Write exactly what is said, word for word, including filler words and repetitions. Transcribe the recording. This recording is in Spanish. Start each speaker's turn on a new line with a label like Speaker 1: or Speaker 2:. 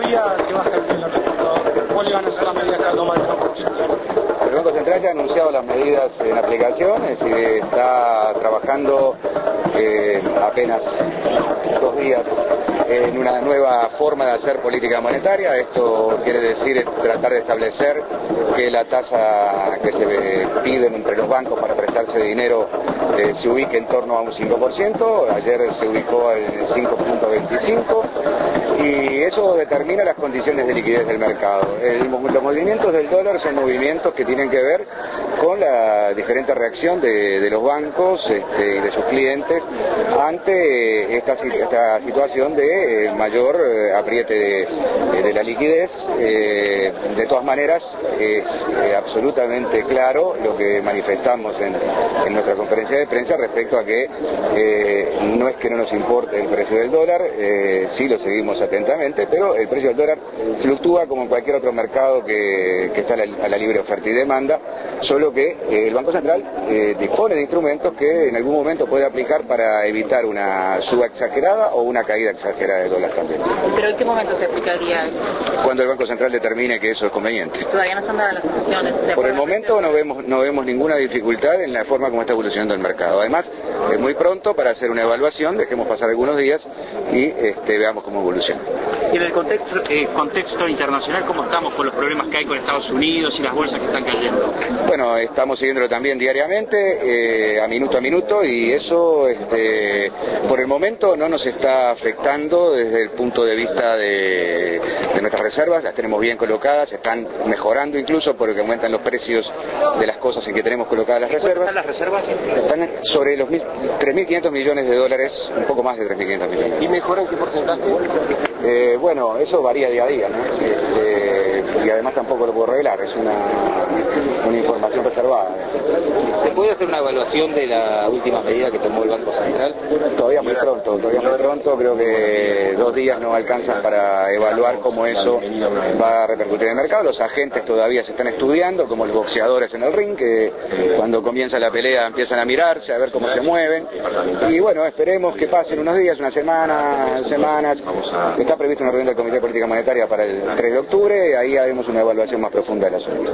Speaker 1: día que baja el dólar exportador. ¿Cuáles van a ser las medidas que va a tomar el Banco Central?
Speaker 2: El Banco Central ya ha anunciado las medidas en aplicación, es decir, está trabajando eh, apenas dos días en una nueva forma de hacer política monetaria. Esto quiere decir tratar de establecer que la tasa que se pide entre los bancos para prestarse dinero eh, se ubique en torno a un cinco por ciento, ayer se ubicó en cinco punto veinticinco y eso determina las condiciones de liquidez del mercado. El, los movimientos del dólar son movimientos que tienen que ver con la diferente reacción de, de los bancos este, y de sus clientes ante esta, esta situación de eh, mayor eh, apriete de, de la liquidez. Eh, de todas maneras, es eh, absolutamente claro lo que manifestamos en, en nuestra conferencia de prensa respecto a que eh, no es que no nos importe el precio del dólar, eh, sí lo seguimos atentamente, pero el precio del dólar fluctúa como en cualquier otro mercado que, que está a la, a la libre oferta y demanda, solo que eh, el Banco Central eh, dispone de instrumentos que en algún momento puede aplicar para evitar una suba exagerada o una caída exagerada del dólar también.
Speaker 3: ¿Pero en qué momento se aplicaría eso?
Speaker 2: Cuando el Banco Central determine que eso es conveniente.
Speaker 3: Todavía no están dadas las opciones.
Speaker 2: Por el momento no vemos, no vemos ninguna dificultad en la forma como está evolucionando el mercado. Además, es muy pronto para hacer una evaluación, dejemos pasar algunos días y este, veamos cómo evoluciona.
Speaker 4: Y en el contexto, eh, contexto internacional, ¿cómo estamos con los problemas que hay con Estados Unidos y las bolsas que están cayendo?
Speaker 2: Bueno, estamos siguiéndolo también diariamente, eh, a minuto a minuto, y eso este, por el momento no nos está afectando desde el punto de vista de, de nuestras reservas. Las tenemos bien colocadas, están mejorando incluso porque aumentan los precios de las cosas en que tenemos colocadas las reservas.
Speaker 4: ¿Están las reservas?
Speaker 2: Están sobre los tres mil quinientos millones de dólares, un poco más de tres mil quinientos millones.
Speaker 1: ¿Y mejoran qué porcentaje?
Speaker 2: Eh, bueno, eso varía día a día, ¿no? Este, y además tampoco lo puedo revelar, es una, una información reservada.
Speaker 5: ¿Se puede hacer una evaluación de la última medida que tomó el Banco Central?
Speaker 2: Todavía muy pronto, todavía muy pronto, creo que dos días no alcanzan para evaluar cómo eso va a repercutir en el mercado. Los agentes todavía se están estudiando, como los boxeadores en el ring, que cuando comienza la pelea empiezan a mirarse, a ver cómo se mueven. Y bueno, esperemos que pasen unos días, una semana, semanas. Está prevista una reunión del Comité de Política Monetaria para el tres de octubre, ahí haremos una evaluación más profunda del asunto.